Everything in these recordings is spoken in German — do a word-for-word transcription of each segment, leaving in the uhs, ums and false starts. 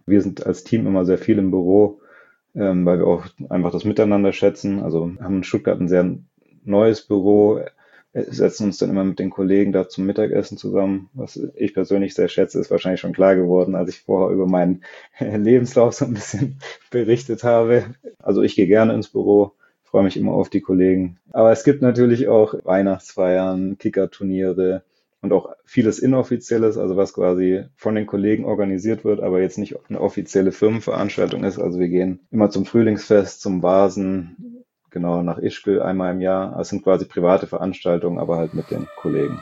Wir sind als Team immer sehr viel im Büro, ähm, weil wir auch einfach das Miteinander schätzen. Also haben in Stuttgart ein sehr neues Büro, äh, setzen uns dann immer mit den Kollegen da zum Mittagessen zusammen. Was ich persönlich sehr schätze, ist wahrscheinlich schon klar geworden, als ich vorher über meinen Lebenslauf so ein bisschen berichtet habe. Also ich gehe gerne ins Büro, freue mich immer auf die Kollegen. Aber es gibt natürlich auch Weihnachtsfeiern, Kickerturniere und auch vieles Inoffizielles, also was quasi von den Kollegen organisiert wird, aber jetzt nicht eine offizielle Firmenveranstaltung ist. Also wir gehen immer zum Frühlingsfest, zum Vasen, genau, nach Ischgl einmal im Jahr. Also es sind quasi private Veranstaltungen, aber halt mit den Kollegen.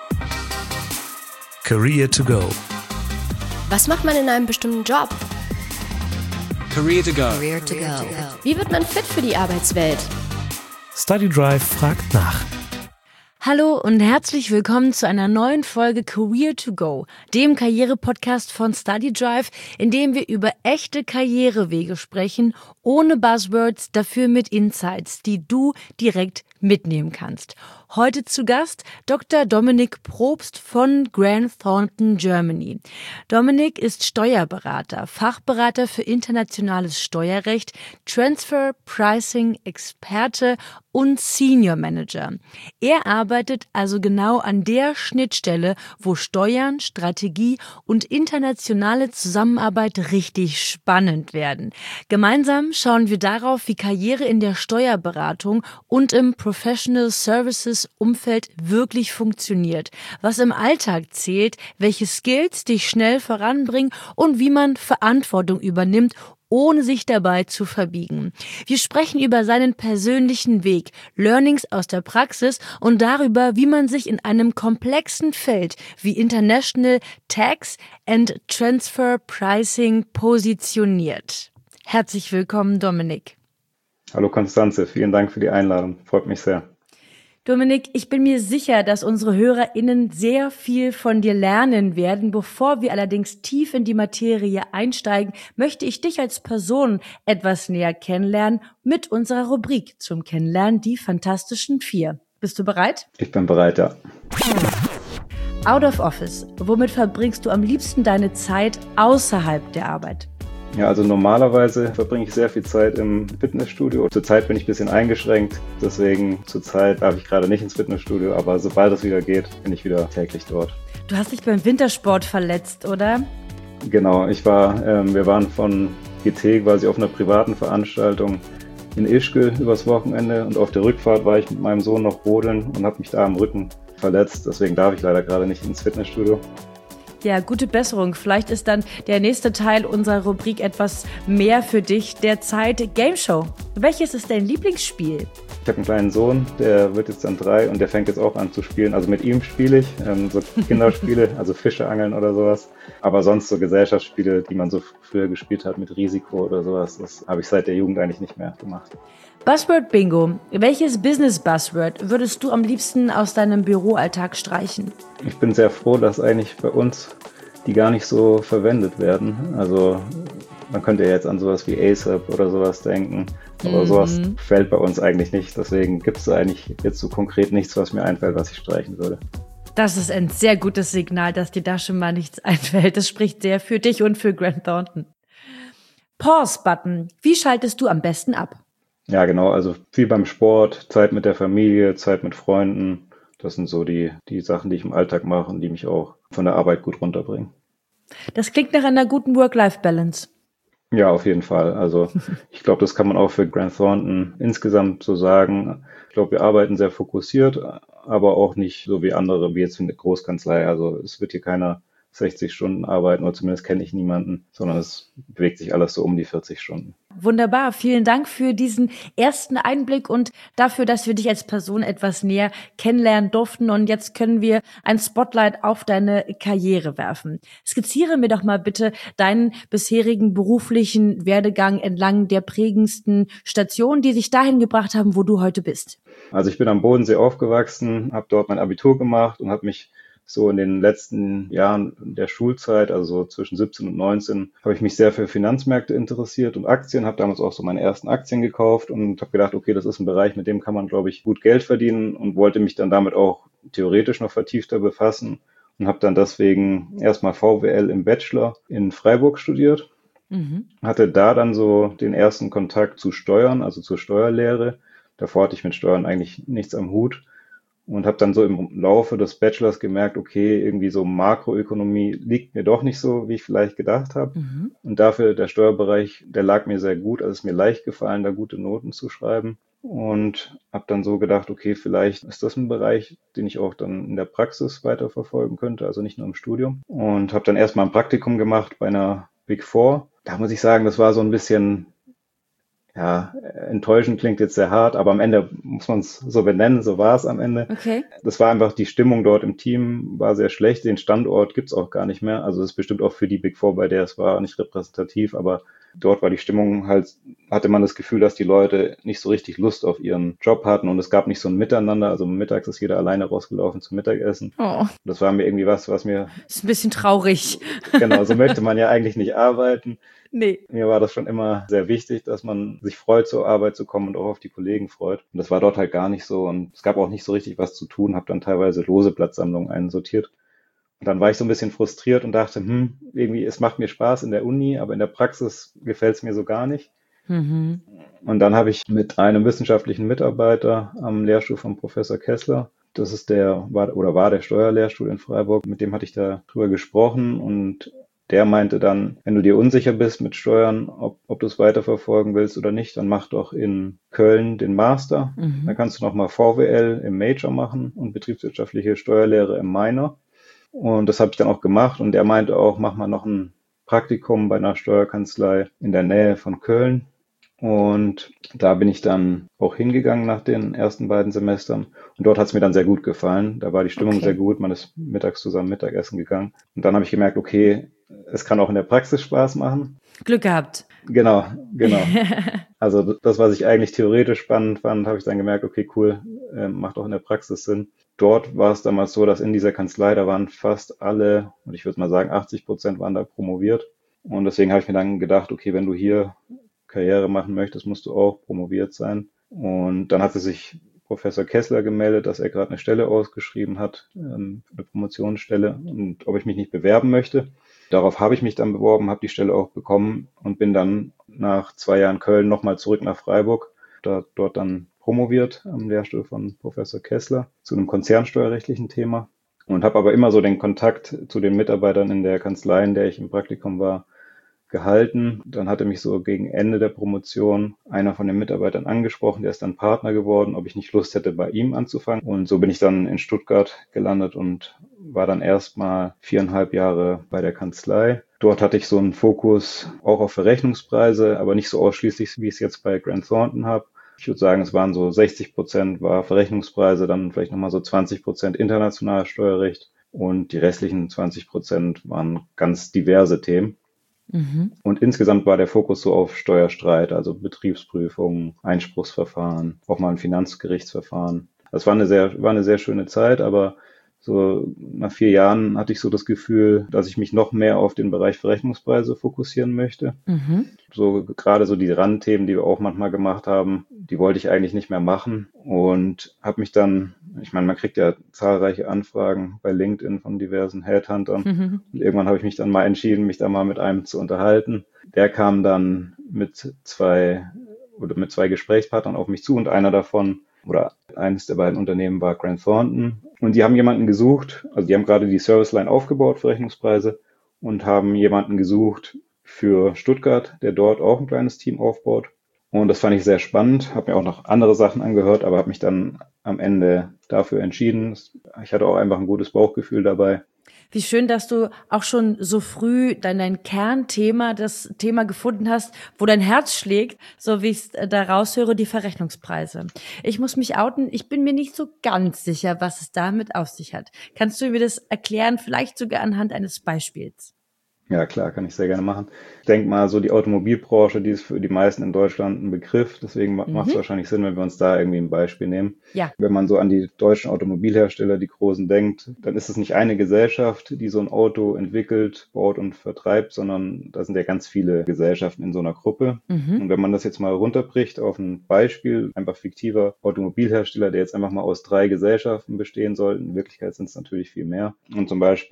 Career to go. Was macht man in einem bestimmten Job? Career to go. Career to go. Wie wird man fit für die Arbeitswelt? StudyDrive fragt nach. Hallo und herzlich willkommen zu einer neuen Folge Career to Go, dem Karriere-Podcast von StudyDrive, in dem wir über echte Karrierewege sprechen, ohne Buzzwords, dafür mit Insights, die du direkt mitnehmen kannst. Heute zu Gast Doktor Dominik Probst von Grant Thornton Germany. Dominik ist Steuerberater, Fachberater für internationales Steuerrecht, Transfer Pricing Experte und Senior Manager. Er arbeitet also genau an der Schnittstelle, wo Steuern, Strategie und internationale Zusammenarbeit richtig spannend werden. Gemeinsam schauen wir darauf, wie Karriere in der Steuerberatung und im Professional Services Umfeld wirklich funktioniert, was im Alltag zählt, welche Skills dich schnell voranbringen und wie man Verantwortung übernimmt, ohne sich dabei zu verbiegen. Wir sprechen über seinen persönlichen Weg, Learnings aus der Praxis und darüber, wie man sich in einem komplexen Feld wie International Tax and Transfer Pricing positioniert. Herzlich willkommen, Dominik. Hallo Konstanze, vielen Dank für die Einladung. Freut mich sehr. Dominik, ich bin mir sicher, dass unsere HörerInnen sehr viel von dir lernen werden. Bevor wir allerdings tief in die Materie einsteigen, möchte ich dich als Person etwas näher kennenlernen mit unserer Rubrik zum Kennenlernen, die Fantastischen Vier. Bist du bereit? Ich bin bereit, ja. Out of Office. Womit verbringst du am liebsten deine Zeit außerhalb der Arbeit? Ja, also normalerweise verbringe ich sehr viel Zeit im Fitnessstudio. Zurzeit bin ich ein bisschen eingeschränkt, deswegen zurzeit darf ich gerade nicht ins Fitnessstudio, aber sobald es wieder geht, bin ich wieder täglich dort. Du hast dich beim Wintersport verletzt, oder? Genau, ich war, ähm, wir waren von G T quasi auf einer privaten Veranstaltung in Ischgl übers Wochenende und auf der Rückfahrt war ich mit meinem Sohn noch rodeln und habe mich da am Rücken verletzt, deswegen darf ich leider gerade nicht ins Fitnessstudio. Ja, gute Besserung. Vielleicht ist dann der nächste Teil unserer Rubrik etwas mehr für dich, der Zeit Game Show. Welches ist dein Lieblingsspiel? Ich habe einen kleinen Sohn, der wird jetzt dann drei und der fängt jetzt auch an zu spielen. Also mit ihm spiele ich, ähm, so Kinderspiele, also Fische angeln oder sowas. Aber sonst so Gesellschaftsspiele, die man so früher gespielt hat mit Risiko oder sowas, das habe ich seit der Jugend eigentlich nicht mehr gemacht. Buzzword Bingo. Welches Business-Buzzword würdest du am liebsten aus deinem Büroalltag streichen? Ich bin sehr froh, dass eigentlich bei uns die gar nicht so verwendet werden. Also man könnte ja jetzt an sowas wie ASAP oder sowas denken, aber mhm. sowas fällt bei uns eigentlich nicht. Deswegen gibt es eigentlich jetzt so konkret nichts, was mir einfällt, was ich streichen würde. Das ist ein sehr gutes Signal, dass dir da schon mal nichts einfällt. Das spricht sehr für dich und für Grant Thornton. Pause-Button. Wie schaltest du am besten ab? Ja, genau. Also viel beim Sport, Zeit mit der Familie, Zeit mit Freunden. Das sind so die, die Sachen, die ich im Alltag mache und die mich auch von der Arbeit gut runterbringen. Das klingt nach einer guten Work-Life-Balance. Ja, auf jeden Fall. Also ich glaube, das kann man auch für Grant Thornton insgesamt so sagen. Ich glaube, wir arbeiten sehr fokussiert, aber auch nicht so wie andere, wie jetzt in der Großkanzlei. Also es wird hier keiner sechzig Stunden arbeiten, oder zumindest kenne ich niemanden, sondern es bewegt sich alles so um die vierzig Stunden. Wunderbar, vielen Dank für diesen ersten Einblick und dafür, dass wir dich als Person etwas näher kennenlernen durften. Und jetzt können wir ein Spotlight auf deine Karriere werfen. Skizziere mir doch mal bitte deinen bisherigen beruflichen Werdegang entlang der prägendsten Stationen, die sich dahin gebracht haben, wo du heute bist. Also ich bin am Bodensee aufgewachsen, habe dort mein Abitur gemacht und habe mich so in den letzten Jahren der Schulzeit, also so zwischen siebzehn und neunzehn, habe ich mich sehr für Finanzmärkte interessiert und Aktien, habe damals auch so meine ersten Aktien gekauft und habe gedacht, okay, das ist ein Bereich, mit dem kann man, glaube ich, gut Geld verdienen und wollte mich dann damit auch theoretisch noch vertiefter befassen und habe dann deswegen erstmal V W L im Bachelor in Freiburg studiert Mhm. Hatte da dann so den ersten Kontakt zu Steuern, also zur Steuerlehre. Davor hatte ich mit Steuern eigentlich nichts am Hut und habe dann so im Laufe des Bachelors gemerkt, okay, irgendwie so Makroökonomie liegt mir doch nicht so, wie ich vielleicht gedacht habe. Mhm. Und dafür der Steuerbereich, der lag mir sehr gut. Also es ist mir leicht gefallen, da gute Noten zu schreiben. Und habe dann so gedacht, okay, vielleicht ist das ein Bereich, den ich auch dann in der Praxis weiterverfolgen könnte, also nicht nur im Studium. Und habe dann erstmal ein Praktikum gemacht bei einer Big Four. Da muss ich sagen, das war so ein bisschen, ja, enttäuschend klingt jetzt sehr hart, aber am Ende muss man es so benennen, so war es am Ende. Okay. Das war einfach, die Stimmung dort im Team war sehr schlecht. Den Standort gibt's auch gar nicht mehr. Also das ist bestimmt auch für die Big Four, bei der es war, nicht repräsentativ, aber dort war die Stimmung halt, hatte man das Gefühl, dass die Leute nicht so richtig Lust auf ihren Job hatten und es gab nicht so ein Miteinander. Also mittags ist jeder alleine rausgelaufen zum Mittagessen. Oh, Das war mir irgendwie was, was mir, ist ein bisschen traurig. genau, so möchte man ja eigentlich nicht arbeiten. Nee. Mir war das schon immer sehr wichtig, dass man sich freut, zur Arbeit zu kommen und auch auf die Kollegen freut. Und das war dort halt gar nicht so. Und es gab auch nicht so richtig was zu tun, habe dann teilweise lose Blattsammlungen einsortiert. Und dann war ich so ein bisschen frustriert und dachte, hm, irgendwie, es macht mir Spaß in der Uni, aber in der Praxis gefällt es mir so gar nicht. Mhm. Und dann habe ich mit einem wissenschaftlichen Mitarbeiter am Lehrstuhl von Professor Kessler, das ist der, war oder war der Steuerlehrstuhl in Freiburg, mit dem hatte ich da drüber gesprochen und der meinte dann, wenn du dir unsicher bist mit Steuern, ob, ob du es weiterverfolgen willst oder nicht, dann mach doch in Köln den Master. Mhm. Dann kannst du nochmal V W L im Major machen und betriebswirtschaftliche Steuerlehre im Minor. Und das habe ich dann auch gemacht und er meinte auch, mach mal noch ein Praktikum bei einer Steuerkanzlei in der Nähe von Köln. Und da bin ich dann auch hingegangen nach den ersten beiden Semestern. Und dort hat es mir dann sehr gut gefallen. Da war die Stimmung Okay. sehr gut. Man ist mittags zusammen Mittagessen gegangen. Und dann habe ich gemerkt, okay, es kann auch in der Praxis Spaß machen. Glück gehabt. Genau, genau. Also das, was ich eigentlich theoretisch spannend fand, habe ich dann gemerkt, okay, cool, äh, macht auch in der Praxis Sinn. Dort war es damals so, dass in dieser Kanzlei, da waren fast alle, und ich würde mal sagen, achtzig Prozent waren da promoviert. Und deswegen habe ich mir dann gedacht, okay, wenn du hier Karriere machen möchtest, musst du auch promoviert sein. Und dann hatte sich Professor Kessler gemeldet, dass er gerade eine Stelle ausgeschrieben hat, ähm, eine Promotionsstelle, und ob ich mich nicht bewerben möchte. Darauf habe ich mich dann beworben, habe die Stelle auch bekommen und bin dann nach zwei Jahren Köln nochmal zurück nach Freiburg, da, dort dann promoviert am Lehrstuhl von Professor Kessler zu einem konzernsteuerrechtlichen Thema und habe aber immer so den Kontakt zu den Mitarbeitern in der Kanzlei, in der ich im Praktikum war, gehalten. Dann hatte mich so gegen Ende der Promotion einer von den Mitarbeitern angesprochen, der ist dann Partner geworden, ob ich nicht Lust hätte, bei ihm anzufangen. Und so bin ich dann in Stuttgart gelandet und war dann erstmal viereinhalb Jahre bei der Kanzlei. Dort hatte ich so einen Fokus auch auf Verrechnungspreise, aber nicht so ausschließlich, wie ich es jetzt bei Grant Thornton habe. Ich würde sagen, es waren so sechzig Prozent war Verrechnungspreise, dann vielleicht nochmal so zwanzig Prozent internationales Steuerrecht und die restlichen zwanzig Prozent waren ganz diverse Themen. Mhm. Und insgesamt war der Fokus so auf Steuerstreit, also Betriebsprüfungen, Einspruchsverfahren, auch mal ein Finanzgerichtsverfahren. Das war eine sehr, war eine sehr schöne Zeit, aber so nach vier Jahren hatte ich so das Gefühl, dass ich mich noch mehr auf den Bereich Verrechnungspreise fokussieren möchte. Mhm. So gerade so die Randthemen, die wir auch manchmal gemacht haben, die wollte ich eigentlich nicht mehr machen und habe mich dann, ich meine, man kriegt ja zahlreiche Anfragen bei LinkedIn von diversen Headhuntern. Mhm. Und irgendwann habe ich mich dann mal entschieden, mich da mal mit einem zu unterhalten. Der kam dann mit zwei oder mit zwei Gesprächspartnern auf mich zu und einer davon oder eines der beiden Unternehmen war Grant Thornton. Und die haben jemanden gesucht, also die haben gerade die Serviceline aufgebaut für Rechnungspreise und haben jemanden gesucht für Stuttgart, der dort auch ein kleines Team aufbaut. Und das fand ich sehr spannend, habe mir auch noch andere Sachen angehört, aber habe mich dann am Ende dafür entschieden. Ich hatte auch einfach ein gutes Bauchgefühl dabei. Wie schön, dass du auch schon so früh dein, dein Kernthema, das Thema gefunden hast, wo dein Herz schlägt, so wie ich es da raushöre, die Verrechnungspreise. Ich muss mich outen, ich bin mir nicht so ganz sicher, was es damit auf sich hat. Kannst du mir das erklären, vielleicht sogar anhand eines Beispiels? Ja, klar, kann ich sehr gerne machen. Ich denke mal, so die Automobilbranche, die ist für die meisten in Deutschland ein Begriff. Deswegen mhm. macht es wahrscheinlich Sinn, wenn wir uns da irgendwie ein Beispiel nehmen. Ja. Wenn man so an die deutschen Automobilhersteller, die großen, denkt, dann ist es nicht eine Gesellschaft, die so ein Auto entwickelt, baut und vertreibt, sondern da sind ja ganz viele Gesellschaften in so einer Gruppe. Mhm. Und wenn man das jetzt mal runterbricht auf ein Beispiel, einfach fiktiver Automobilhersteller, der jetzt einfach mal aus drei Gesellschaften bestehen soll, in Wirklichkeit sind es natürlich viel mehr. Und zum Beispiel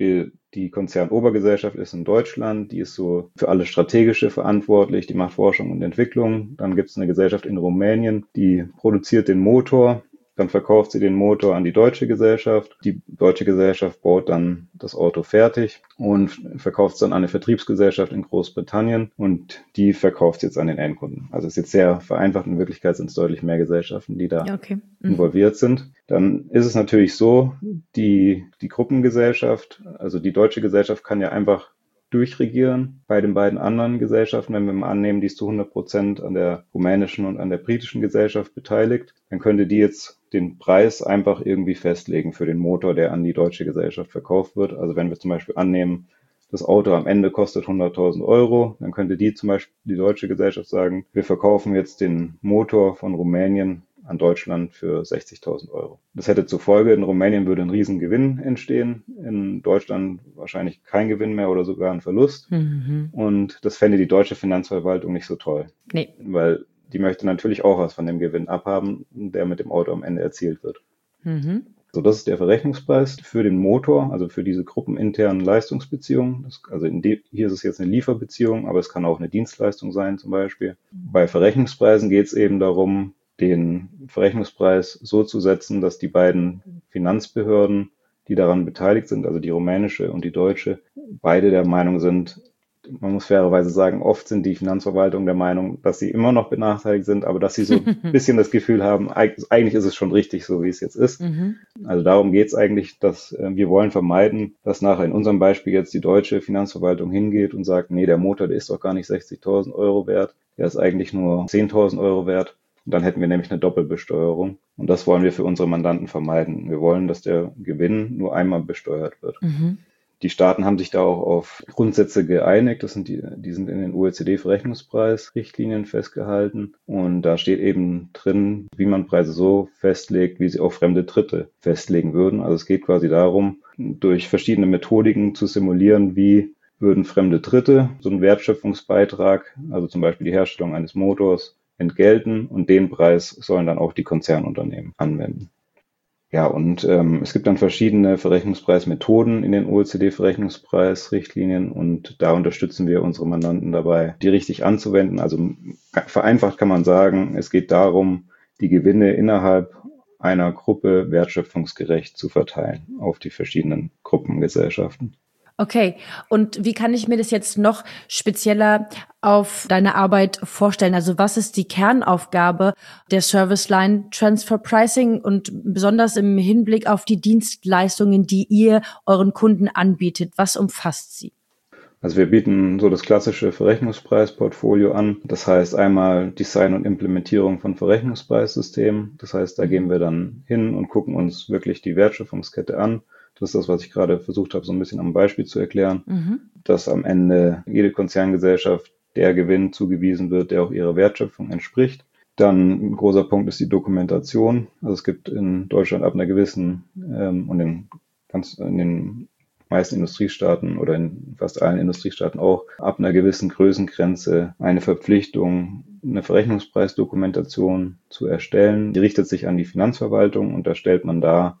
Die Konzernobergesellschaft ist in Deutschland, die ist so für alles Strategische verantwortlich, die macht Forschung und Entwicklung. Dann gibt es eine Gesellschaft in Rumänien, die produziert den Motor. Dann verkauft sie den Motor an die deutsche Gesellschaft. Die deutsche Gesellschaft baut dann das Auto fertig und verkauft es dann an eine Vertriebsgesellschaft in Großbritannien und die verkauft es jetzt an den Endkunden. Also es ist jetzt sehr vereinfacht, in Wirklichkeit sind es deutlich mehr Gesellschaften, die da okay. mhm. involviert sind. Dann ist es natürlich so, die, die Gruppengesellschaft, also die deutsche Gesellschaft kann ja einfach durchregieren bei den beiden anderen Gesellschaften. Wenn wir mal annehmen, die ist zu hundert Prozent an der rumänischen und an der britischen Gesellschaft beteiligt, dann könnte die jetzt den Preis einfach irgendwie festlegen für den Motor, der an die deutsche Gesellschaft verkauft wird. Also wenn wir zum Beispiel annehmen, das Auto am Ende kostet hunderttausend Euro, dann könnte die zum Beispiel, die deutsche Gesellschaft sagen, wir verkaufen jetzt den Motor von Rumänien an Deutschland für sechzigtausend Euro. Das hätte zur Folge, in Rumänien würde ein Riesengewinn entstehen, in Deutschland wahrscheinlich kein Gewinn mehr oder sogar ein Verlust. Mhm. Und das fände die deutsche Finanzverwaltung nicht so toll. Nee. Weil die möchte natürlich auch was von dem Gewinn abhaben, der mit dem Auto am Ende erzielt wird. Mhm. So, das ist der Verrechnungspreis für den Motor, also für diese gruppeninternen Leistungsbeziehungen. Das, also in die, hier ist es jetzt eine Lieferbeziehung, aber es kann auch eine Dienstleistung sein zum Beispiel. Bei Verrechnungspreisen geht es eben darum, den Verrechnungspreis so zu setzen, dass die beiden Finanzbehörden, die daran beteiligt sind, also die rumänische und die deutsche, beide der Meinung sind, man muss fairerweise sagen, oft sind die Finanzverwaltungen der Meinung, dass sie immer noch benachteiligt sind, aber dass sie so ein bisschen das Gefühl haben, eigentlich ist es schon richtig, so wie es jetzt ist. Mhm. Also darum geht es eigentlich, dass äh, wir wollen vermeiden, dass nachher in unserem Beispiel jetzt die deutsche Finanzverwaltung hingeht und sagt, nee, der Motor, der ist doch gar nicht sechzigtausend Euro wert, der ist eigentlich nur zehntausend Euro wert. Und dann hätten wir nämlich eine Doppelbesteuerung. Und das wollen wir für unsere Mandanten vermeiden. Wir wollen, dass der Gewinn nur einmal besteuert wird. Mhm. Die Staaten haben sich da auch auf Grundsätze geeinigt. Das sind die, die sind in den O E C D-Verrechnungspreisrichtlinien festgehalten. Und da steht eben drin, wie man Preise so festlegt, wie sie auch fremde Dritte festlegen würden. Also es geht quasi darum, durch verschiedene Methodiken zu simulieren, wie würden fremde Dritte so einen Wertschöpfungsbeitrag, also zum Beispiel die Herstellung eines Motors, entgelten und den Preis sollen dann auch die Konzernunternehmen anwenden. Ja, und ähm, es gibt dann verschiedene Verrechnungspreismethoden in den O E C D-Verrechnungspreisrichtlinien und da unterstützen wir unsere Mandanten dabei, die richtig anzuwenden. Also vereinfacht kann man sagen, es geht darum, die Gewinne innerhalb einer Gruppe wertschöpfungsgerecht zu verteilen auf die verschiedenen Gruppengesellschaften. Okay, und wie kann ich mir das jetzt noch spezieller auf deine Arbeit vorstellen? Also was ist die Kernaufgabe der Service Line Transfer Pricing und besonders im Hinblick auf die Dienstleistungen, die ihr euren Kunden anbietet? Was umfasst sie? Also wir bieten so das klassische Verrechnungspreisportfolio an. Das heißt einmal Design und Implementierung von Verrechnungspreissystemen. Das heißt, da gehen wir dann hin und gucken uns wirklich die Wertschöpfungskette an. Das ist das, was ich gerade versucht habe, so ein bisschen am Beispiel zu erklären, mhm. dass am Ende jede Konzerngesellschaft der Gewinn zugewiesen wird, der auch ihrer Wertschöpfung entspricht. Dann ein großer Punkt ist die Dokumentation. Also es gibt in Deutschland ab einer gewissen ähm, und in, ganz, in den meisten Industriestaaten oder in fast allen Industriestaaten auch ab einer gewissen Größengrenze eine Verpflichtung, eine Verrechnungspreisdokumentation zu erstellen. Die richtet sich an die Finanzverwaltung und da stellt man dar,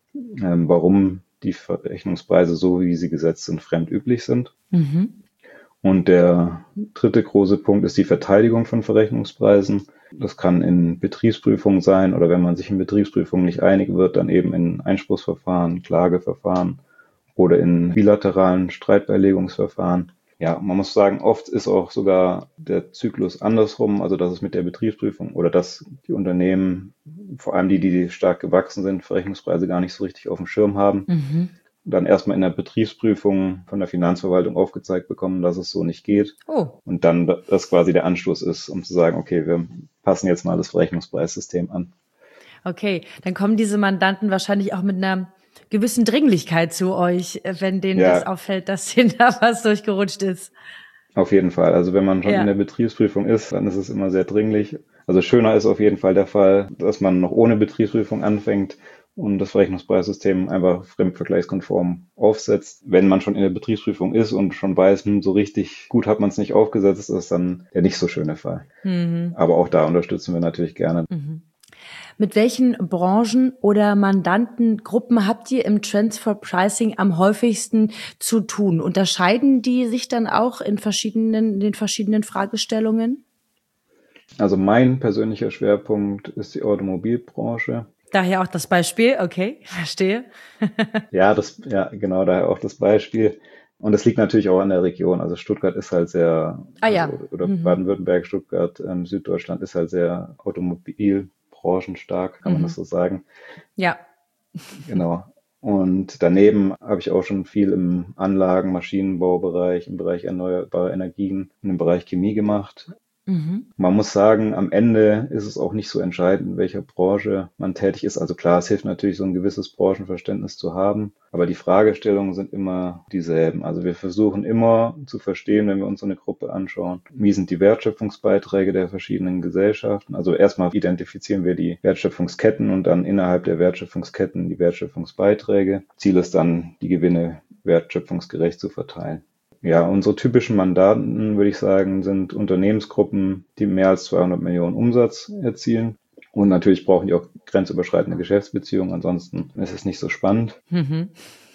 ähm, warum die Verrechnungspreise, so wie sie gesetzt sind, fremdüblich sind. Mhm. Und der dritte große Punkt ist die Verteidigung von Verrechnungspreisen. Das kann in Betriebsprüfungen sein oder wenn man sich in Betriebsprüfungen nicht einig wird, dann eben in Einspruchsverfahren, Klageverfahren oder in bilateralen Streitbeilegungsverfahren. Ja, man muss sagen, oft ist auch sogar der Zyklus andersrum, also dass es mit der Betriebsprüfung oder dass die Unternehmen, vor allem die, die stark gewachsen sind, Verrechnungspreise gar nicht so richtig auf dem Schirm haben, mhm. dann erstmal in der Betriebsprüfung von der Finanzverwaltung aufgezeigt bekommen, dass es so nicht geht. Oh. Und dann das quasi der Anstoß ist, um zu sagen, okay, wir passen jetzt mal das Verrechnungspreissystem an. Okay, dann kommen diese Mandanten wahrscheinlich auch mit einer gewissen Dringlichkeit zu euch, wenn denen ja. das auffällt, dass denen da was durchgerutscht ist. Auf jeden Fall. Also wenn man schon ja. in der Betriebsprüfung ist, dann ist es immer sehr dringlich. Also schöner ist auf jeden Fall der Fall, dass man noch ohne Betriebsprüfung anfängt und das Verrechnungspreissystem einfach fremdvergleichskonform aufsetzt. Wenn man schon in der Betriebsprüfung ist und schon weiß, hm, so richtig gut hat man es nicht aufgesetzt, ist das dann der nicht so schöne Fall. Mhm. Aber auch da unterstützen wir natürlich gerne. Mhm. Mit welchen Branchen oder Mandantengruppen habt ihr im Transfer Pricing am häufigsten zu tun? Unterscheiden die sich dann auch in verschiedenen, in den verschiedenen Fragestellungen? Also mein persönlicher Schwerpunkt ist die Automobilbranche. Daher auch das Beispiel, okay, verstehe. Ja, das, ja, genau, daher auch das Beispiel. Und das liegt natürlich auch an der Region. Also Stuttgart ist halt sehr, Ah ja. also, oder Mhm. Baden-Württemberg, Stuttgart, ähm, Süddeutschland ist halt sehr automobilbranchenstark, kann man Mhm. das so sagen. Ja. Genau. Und daneben habe ich auch schon viel im Anlagen-, Maschinenbaubereich, im Bereich erneuerbare Energien, und im Bereich Chemie gemacht. Mhm. Man muss sagen, am Ende ist es auch nicht so entscheidend, in welcher Branche man tätig ist. Also klar, es hilft natürlich, so ein gewisses Branchenverständnis zu haben, aber die Fragestellungen sind immer dieselben. Also wir versuchen immer zu verstehen, wenn wir uns so eine Gruppe anschauen, wie sind die Wertschöpfungsbeiträge der verschiedenen Gesellschaften. Also erstmal identifizieren wir die Wertschöpfungsketten und dann innerhalb der Wertschöpfungsketten die Wertschöpfungsbeiträge. Ziel ist dann, die Gewinne wertschöpfungsgerecht zu verteilen. Ja, unsere typischen Mandanten, würde ich sagen, sind Unternehmensgruppen, die mehr als zweihundert Millionen Umsatz erzielen. Und natürlich brauchen die auch grenzüberschreitende Geschäftsbeziehungen, ansonsten ist es nicht so spannend. Mhm.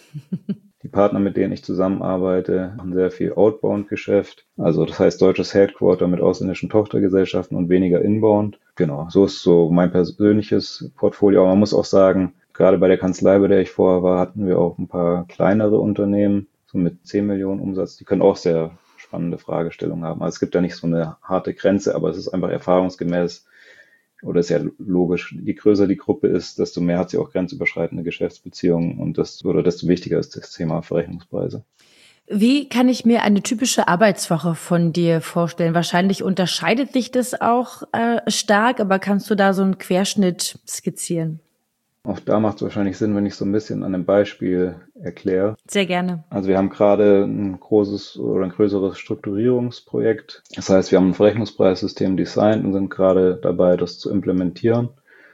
Die Partner, mit denen ich zusammenarbeite, machen sehr viel Outbound-Geschäft. Also das heißt deutsches Headquarter mit ausländischen Tochtergesellschaften und weniger Inbound. Genau, so ist so mein persönliches Portfolio. Aber man muss auch sagen, gerade bei der Kanzlei, bei der ich vorher war, hatten wir auch ein paar kleinere Unternehmen, so mit zehn Millionen Umsatz. Die können auch sehr spannende Fragestellungen haben. Also es gibt da nicht so eine harte Grenze, aber es ist einfach erfahrungsgemäß, oder ist ja logisch, je größer die Gruppe ist, desto mehr hat sie auch grenzüberschreitende Geschäftsbeziehungen und das, oder desto wichtiger ist das Thema Verrechnungspreise. Wie kann ich mir eine typische Arbeitswoche von dir vorstellen? Wahrscheinlich unterscheidet sich das auch äh, stark, aber kannst du da so einen Querschnitt skizzieren? Auch da macht es wahrscheinlich Sinn, wenn ich so ein bisschen an einem Beispiel erkläre. Sehr gerne. Also wir haben gerade ein großes oder ein größeres Strukturierungsprojekt. Das heißt, wir haben ein Verrechnungspreissystem designt und sind gerade dabei, das zu implementieren.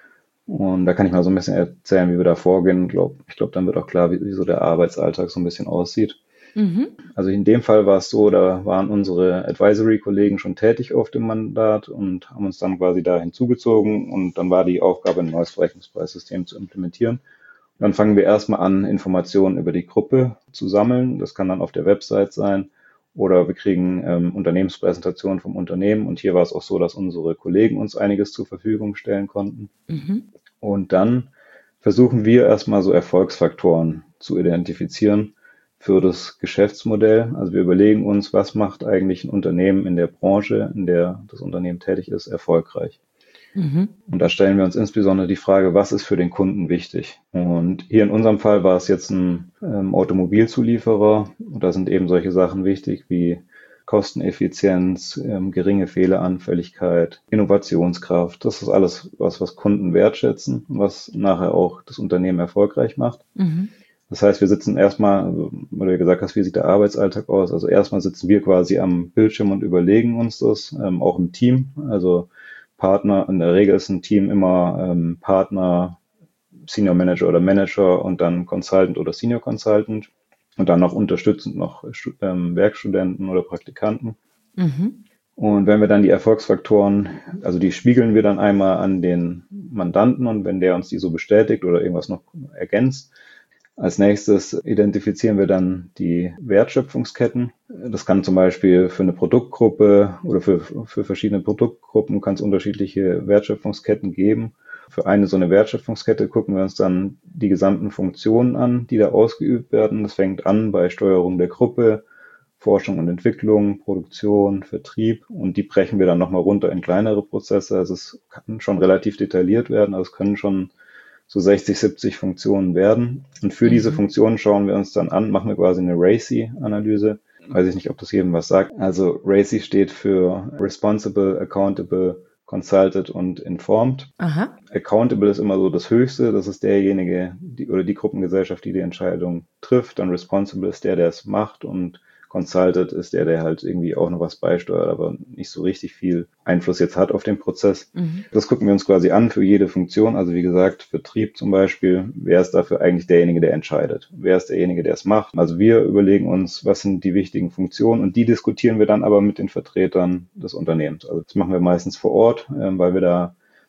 Und da kann ich mal so ein bisschen erzählen, wie wir da vorgehen. Ich glaube, ich glaube, dann wird auch klar, wie, wie so der Arbeitsalltag so ein bisschen aussieht. Mhm. Also in dem Fall war es so, da waren unsere Advisory-Kollegen schon tätig auf dem Mandat und haben uns dann quasi da hinzugezogen und dann war die Aufgabe, ein neues Verrechnungspreissystem zu implementieren. Und dann fangen wir erstmal an, Informationen über die Gruppe zu sammeln. Das kann dann auf der Website sein oder wir kriegen ähm, Unternehmenspräsentationen vom Unternehmen und hier war es auch so, dass unsere Kollegen uns einiges zur Verfügung stellen konnten. Mhm. Und dann versuchen wir erstmal so Erfolgsfaktoren zu identifizieren für das Geschäftsmodell. Also wir überlegen uns, was macht eigentlich ein Unternehmen in der Branche, in der das Unternehmen tätig ist, erfolgreich. Mhm. Und da stellen wir uns insbesondere die Frage, was ist für den Kunden wichtig? Und hier in unserem Fall war es jetzt ein ähm, Automobilzulieferer. Und da sind eben solche Sachen wichtig wie Kosteneffizienz, ähm, geringe Fehleranfälligkeit, Innovationskraft. Das ist alles was, was Kunden wertschätzen, was nachher auch das Unternehmen erfolgreich macht. Mhm. Das heißt, wir sitzen erstmal, weil du gesagt hast, wie sieht der Arbeitsalltag aus? Also erstmal sitzen wir quasi am Bildschirm und überlegen uns das, ähm, auch im Team. Also Partner, in der Regel ist ein Team immer ähm, Partner, Senior Manager oder Manager und dann Consultant oder Senior Consultant und dann noch unterstützend noch ähm, Werkstudenten oder Praktikanten. Mhm. Und wenn wir dann die Erfolgsfaktoren, also die spiegeln wir dann einmal an den Mandanten und wenn der uns die so bestätigt oder irgendwas noch ergänzt, als nächstes identifizieren wir dann die Wertschöpfungsketten. Das kann zum Beispiel für eine Produktgruppe oder für, für verschiedene Produktgruppen kann es unterschiedliche Wertschöpfungsketten geben. Für eine so eine Wertschöpfungskette gucken wir uns dann die gesamten Funktionen an, die da ausgeübt werden. Das fängt an bei Steuerung der Gruppe, Forschung und Entwicklung, Produktion, Vertrieb und die brechen wir dann nochmal runter in kleinere Prozesse. Also es kann schon relativ detailliert werden, also es können schon so sechzig, siebzig Funktionen werden. Und für mhm. diese Funktionen schauen wir uns dann an, machen wir quasi eine RACI-Analyse. Weiß ich nicht, ob das jedem was sagt. Also RACI steht für Responsible, Accountable, Consulted und Informed. Aha. Accountable ist immer so das Höchste. Das ist derjenige die, oder die Gruppengesellschaft, die die Entscheidung trifft. Dann Responsible ist der, der es macht und Consulted ist der, der halt irgendwie auch noch was beisteuert, aber nicht so richtig viel Einfluss jetzt hat auf den Prozess. Mhm. Das gucken wir uns quasi an für jede Funktion. Also wie gesagt, Vertrieb zum Beispiel, wer ist dafür eigentlich derjenige, der entscheidet? Wer ist derjenige, der es macht? Also wir überlegen uns, was sind die wichtigen Funktionen und die diskutieren wir dann aber mit den Vertretern des Unternehmens. Also das machen wir meistens vor Ort, weil wir da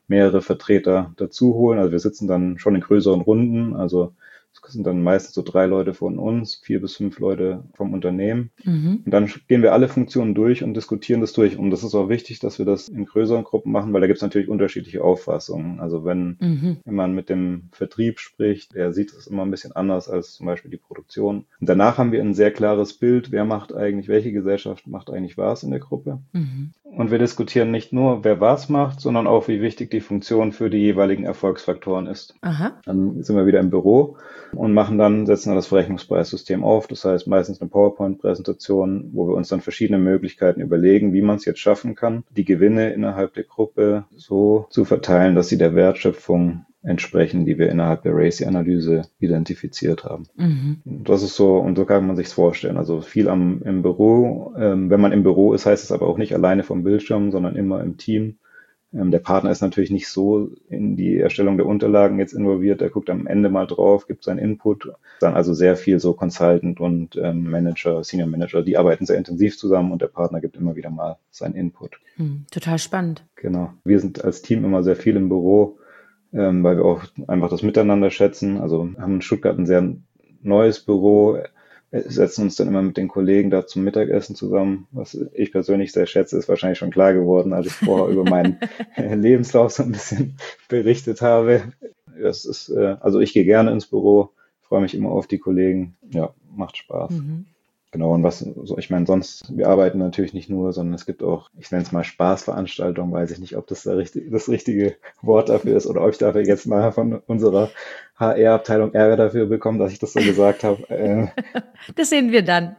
mehrere Vertreter dazu holen. Also wir sitzen dann schon in größeren Runden, also es sind dann meistens so drei Leute von uns, vier bis fünf Leute vom Unternehmen. Mhm. Und dann gehen wir alle Funktionen durch und diskutieren das durch. Und das ist auch wichtig, dass wir das in größeren Gruppen machen, weil da gibt es natürlich unterschiedliche Auffassungen. Also wenn, mhm. wenn man mit dem Vertrieb spricht, der sieht es immer ein bisschen anders als zum Beispiel die Produktion. Und danach haben wir ein sehr klares Bild, wer macht eigentlich, welche Gesellschaft macht eigentlich was in der Gruppe. Mhm. Und wir diskutieren nicht nur, wer was macht, sondern auch, wie wichtig die Funktion für die jeweiligen Erfolgsfaktoren ist. Aha. Dann sind wir wieder im Büro und machen dann, setzen dann das Verrechnungspreissystem auf. Das heißt meistens eine PowerPoint-Präsentation, wo wir uns dann verschiedene Möglichkeiten überlegen, wie man es jetzt schaffen kann, die Gewinne innerhalb der Gruppe so zu verteilen, dass sie der Wertschöpfung entsprechen, die wir innerhalb der RACI-Analyse identifiziert haben. Mhm. Das ist so, und so kann man sich's vorstellen. Also viel am, im Büro. Ähm, wenn man im Büro ist, heißt es aber auch nicht alleine vom Bildschirm, sondern immer im Team. Ähm, der Partner ist natürlich nicht so in die Erstellung der Unterlagen jetzt involviert. Der guckt am Ende mal drauf, gibt seinen Input. Dann also sehr viel so Consultant und ähm, Manager, Senior Manager, die arbeiten sehr intensiv zusammen und der Partner gibt immer wieder mal seinen Input. Mhm, total spannend. Genau. Wir sind als Team immer sehr viel im Büro, Ähm, weil wir auch einfach das Miteinander schätzen. Also haben in Stuttgart ein sehr neues Büro, setzen uns dann immer mit den Kollegen da zum Mittagessen zusammen. Was ich persönlich sehr schätze, ist wahrscheinlich schon klar geworden, als ich vorher über meinen Lebenslauf so ein bisschen berichtet habe. Das ist, äh, also ich gehe gerne ins Büro, freue mich immer auf die Kollegen. Ja, macht Spaß. Mhm. Genau, und was, so, ich meine, sonst, wir arbeiten natürlich nicht nur, sondern es gibt auch, ich nenne es mal Spaßveranstaltungen, weiß ich nicht, ob das der richtig, das richtige Wort dafür ist oder ob ich dafür jetzt mal von unserer H R-Abteilung Ärger dafür bekomme, dass ich das so gesagt habe. Das sehen wir dann.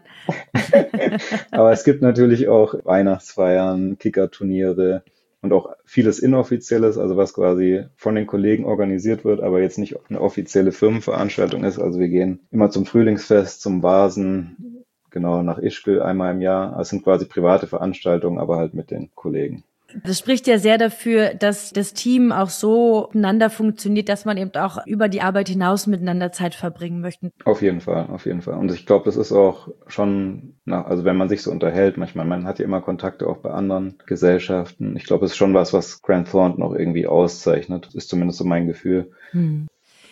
Aber es gibt natürlich auch Weihnachtsfeiern, Kickerturniere und auch vieles Inoffizielles, also was quasi von den Kollegen organisiert wird, aber jetzt nicht eine offizielle Firmenveranstaltung ist. Also wir gehen immer zum Frühlingsfest, zum Vasen, genau, nach Ischgl einmal im Jahr. Es sind quasi private Veranstaltungen, aber halt mit den Kollegen. Das spricht ja sehr dafür, dass das Team auch so miteinander funktioniert, dass man eben auch über die Arbeit hinaus miteinander Zeit verbringen möchte. Auf jeden Fall, auf jeden Fall. Und ich glaube, das ist auch schon, na, also wenn man sich so unterhält, manchmal, man hat ja immer Kontakte auch bei anderen Gesellschaften. Ich glaube, es ist schon was, was Grant Thornton auch irgendwie auszeichnet. Das ist zumindest so mein Gefühl. Hm.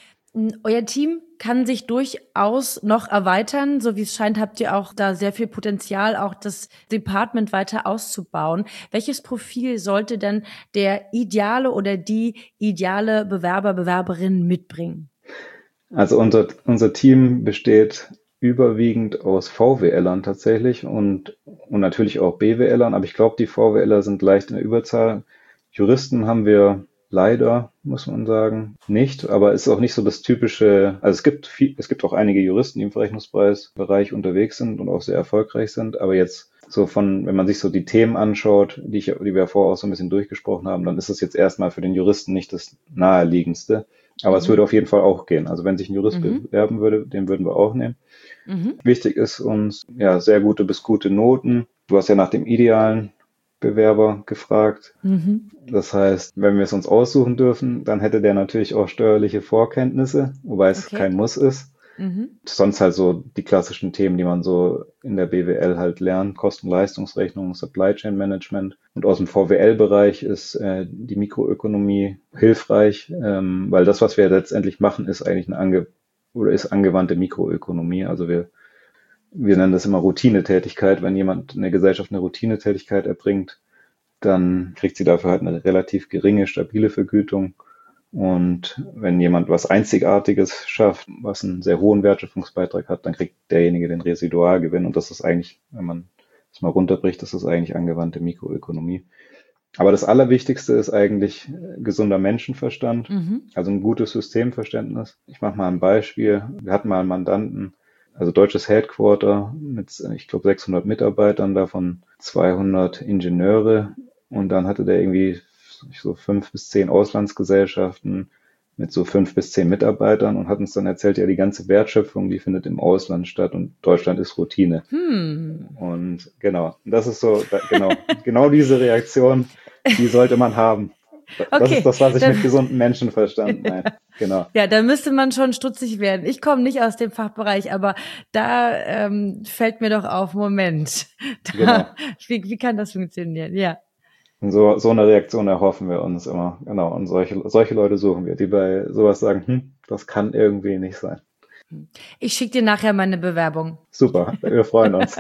Euer Team kann sich durchaus noch erweitern. So wie es scheint, habt ihr auch da sehr viel Potenzial, auch das Department weiter auszubauen. Welches Profil sollte dann der ideale oder die ideale Bewerber, Bewerberin mitbringen? Also unser, unser Team besteht überwiegend aus VWLern tatsächlich und, und natürlich auch BWLern. Aber ich glaube, die VWLer sind leicht in der Überzahl. Juristen haben wir leider, muss man sagen, nicht, aber es ist auch nicht so das typische, also es gibt viel, es gibt auch einige Juristen, die im Verrechnungspreisbereich unterwegs sind und auch sehr erfolgreich sind, aber jetzt so von, wenn man sich so die Themen anschaut, die ich, die wir vorher auch so ein bisschen durchgesprochen haben, dann ist es jetzt erstmal für den Juristen nicht das naheliegendste, aber mhm. es würde auf jeden Fall auch gehen. Also wenn sich ein Jurist mhm. bewerben würde, den würden wir auch nehmen. Mhm. Wichtig ist uns, ja, sehr gute bis gute Noten. Du hast ja nach dem idealen Bewerber gefragt. Mhm. Das heißt, wenn wir es uns aussuchen dürfen, dann hätte der natürlich auch steuerliche Vorkenntnisse, wobei es okay. kein Muss ist. Mhm. Sonst halt so die klassischen Themen, die man so in der B W L halt lernt, Kosten-Leistungsrechnung, Supply Chain Management. Und aus dem V W L-Bereich ist äh, die Mikroökonomie hilfreich, ähm, weil das, was wir letztendlich machen, ist eigentlich eine ange oder ist angewandte Mikroökonomie. Also wir Wir nennen das immer Routinetätigkeit. Wenn jemand eine Gesellschaft eine Routinetätigkeit erbringt, dann kriegt sie dafür halt eine relativ geringe, stabile Vergütung. Und wenn jemand was Einzigartiges schafft, was einen sehr hohen Wertschöpfungsbeitrag hat, dann kriegt derjenige den Residualgewinn. Und das ist eigentlich, wenn man das mal runterbricht, das ist eigentlich angewandte Mikroökonomie. Aber das Allerwichtigste ist eigentlich gesunder Menschenverstand, mhm. also ein gutes Systemverständnis. Ich mache mal ein Beispiel. Wir hatten mal einen Mandanten, also deutsches Headquarter mit, ich glaube, sechshundert Mitarbeitern, davon zweihundert Ingenieure. Und dann hatte der irgendwie so fünf bis zehn Auslandsgesellschaften mit so fünf bis zehn Mitarbeitern und hat uns dann erzählt, ja, die ganze Wertschöpfung, die findet im Ausland statt und Deutschland ist Routine. Hm. Und genau, das ist so, genau, genau diese Reaktion, die sollte man haben. Das okay, ist das, was ich dann mit gesundem Menschenverstand meine. Genau. Ja, da müsste man schon stutzig werden. Ich komme nicht aus dem Fachbereich, aber da ähm, fällt mir doch auf, Moment. Da, genau. wie, wie kann das funktionieren? Ja. Und so, so eine Reaktion erhoffen wir uns immer. Genau. Und solche, solche Leute suchen wir, die bei sowas sagen, hm, das kann irgendwie nicht sein. Ich schicke dir nachher meine Bewerbung. Super, wir freuen uns.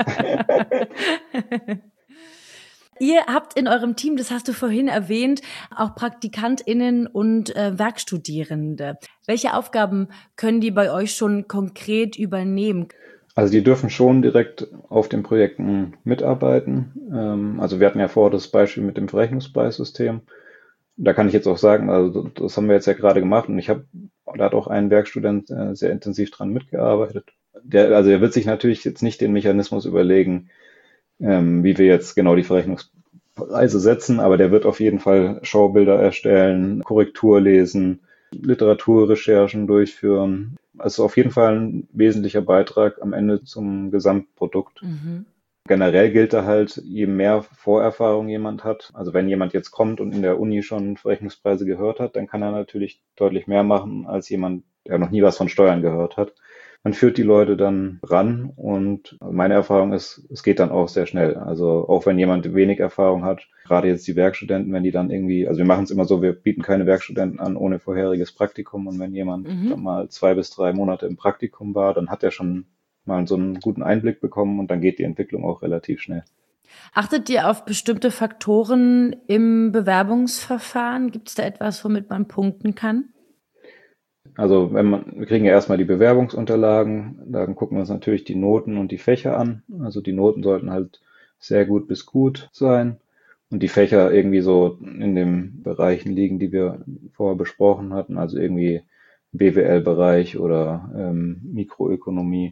Ihr habt in eurem Team, das hast du vorhin erwähnt, auch PraktikantInnen und äh, Werkstudierende. Welche Aufgaben können die bei euch schon konkret übernehmen? Also die dürfen schon direkt auf den Projekten mitarbeiten. Ähm, also wir hatten ja vor das Beispiel mit dem Verrechnungspreissystem. Da kann ich jetzt auch sagen, also das haben wir jetzt ja gerade gemacht und ich habe, da hat auch ein Werkstudent äh, sehr intensiv dran mitgearbeitet. Der, also er wird sich natürlich jetzt nicht den Mechanismus überlegen, ähm, wie wir jetzt genau die Verrechnungspreise setzen, aber der wird auf jeden Fall Schaubilder erstellen, Korrektur lesen, Literaturrecherchen durchführen. Also auf jeden Fall ein wesentlicher Beitrag am Ende zum Gesamtprodukt. Mhm. Generell gilt da halt, je mehr Vorerfahrung jemand hat, also wenn jemand jetzt kommt und in der Uni schon Verrechnungspreise gehört hat, dann kann er natürlich deutlich mehr machen als jemand, der noch nie was von Steuern gehört hat. Man führt die Leute dann ran und meine Erfahrung ist, es geht dann auch sehr schnell. Also auch wenn jemand wenig Erfahrung hat, gerade jetzt die Werkstudenten, wenn die dann irgendwie, also wir machen es immer so, wir bieten keine Werkstudenten an ohne vorheriges Praktikum und wenn jemand mhm. dann mal zwei bis drei Monate im Praktikum war, dann hat er schon mal so einen guten Einblick bekommen und dann geht die Entwicklung auch relativ schnell. Achtet ihr auf bestimmte Faktoren im Bewerbungsverfahren? Gibt es da etwas, womit man punkten kann? Also wenn man, wir kriegen ja erstmal die Bewerbungsunterlagen, dann gucken wir uns natürlich die Noten und die Fächer an. Also die Noten sollten halt sehr gut bis gut sein und die Fächer irgendwie so in den Bereichen liegen, die wir vorher besprochen hatten, also irgendwie B W L-Bereich oder ähm, Mikroökonomie.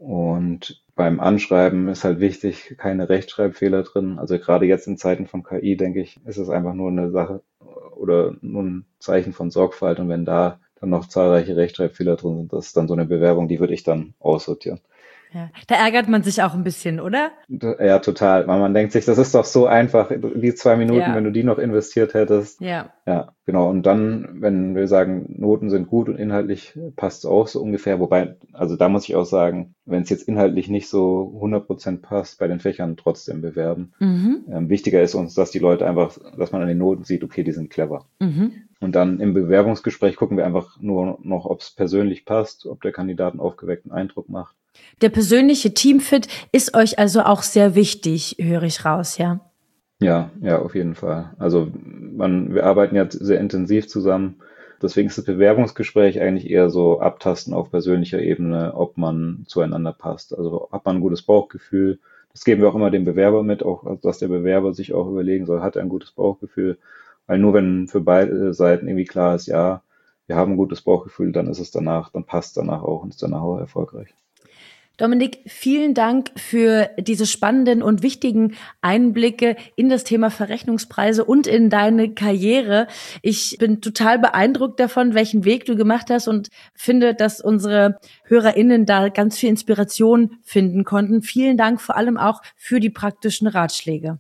Und beim Anschreiben ist halt wichtig, keine Rechtschreibfehler drin. Also gerade jetzt in Zeiten von K I, denke ich, ist es einfach nur eine Sache oder nur ein Zeichen von Sorgfalt und wenn da dann noch zahlreiche Rechtschreibfehler drin sind, das ist dann so eine Bewerbung, die würde ich dann aussortieren. Ja, da ärgert man sich auch ein bisschen, oder? Ja, total. Weil man denkt sich, das ist doch so einfach, die zwei Minuten, ja. wenn du die noch investiert hättest. Ja. Ja, genau. Und dann, wenn wir sagen, Noten sind gut und inhaltlich passt es auch so ungefähr. Wobei, also da muss ich auch sagen, wenn es jetzt inhaltlich nicht so hundert Prozent passt, bei den Fächern trotzdem bewerben. Mhm. Ähm, wichtiger ist uns, dass die Leute einfach, dass man an den Noten sieht, okay, die sind clever. Mhm. Und dann im Bewerbungsgespräch gucken wir einfach nur noch, ob es persönlich passt, ob der Kandidat einen aufgeweckten Eindruck macht. Der persönliche Teamfit ist euch also auch sehr wichtig, höre ich raus, ja? Ja, ja, auf jeden Fall. Also man, wir arbeiten ja sehr intensiv zusammen. Deswegen ist das Bewerbungsgespräch eigentlich eher so abtasten auf persönlicher Ebene, ob man zueinander passt. Also hat man ein gutes Bauchgefühl. Das geben wir auch immer dem Bewerber mit, auch dass der Bewerber sich auch überlegen soll, hat er ein gutes Bauchgefühl. Weil nur wenn für beide Seiten irgendwie klar ist, ja, wir haben ein gutes Bauchgefühl, dann ist es danach, dann passt danach auch und ist danach auch erfolgreich. Dominik, vielen Dank für diese spannenden und wichtigen Einblicke in das Thema Verrechnungspreise und in deine Karriere. Ich bin total beeindruckt davon, welchen Weg du gemacht hast und finde, dass unsere HörerInnen da ganz viel Inspiration finden konnten. Vielen Dank vor allem auch für die praktischen Ratschläge.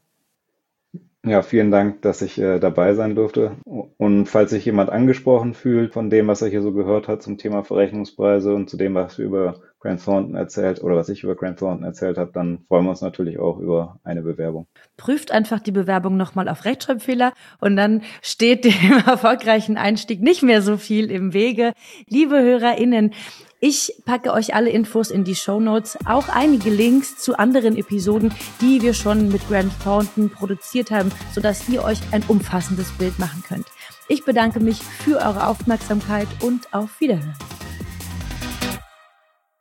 Ja, vielen Dank, dass ich äh, dabei sein durfte. Und falls sich jemand angesprochen fühlt von dem, was er hier so gehört hat zum Thema Verrechnungspreise und zu dem, was wir über Grant Thornton erzählt oder was ich über Grant Thornton erzählt habe, dann freuen wir uns natürlich auch über eine Bewerbung. Prüft einfach die Bewerbung nochmal auf Rechtschreibfehler und dann steht dem erfolgreichen Einstieg nicht mehr so viel im Wege. Liebe HörerInnen, ich packe euch alle Infos in die Shownotes, auch einige Links zu anderen Episoden, die wir schon mit Grant Thornton produziert haben, sodass ihr euch ein umfassendes Bild machen könnt. Ich bedanke mich für eure Aufmerksamkeit und auf Wiederhören.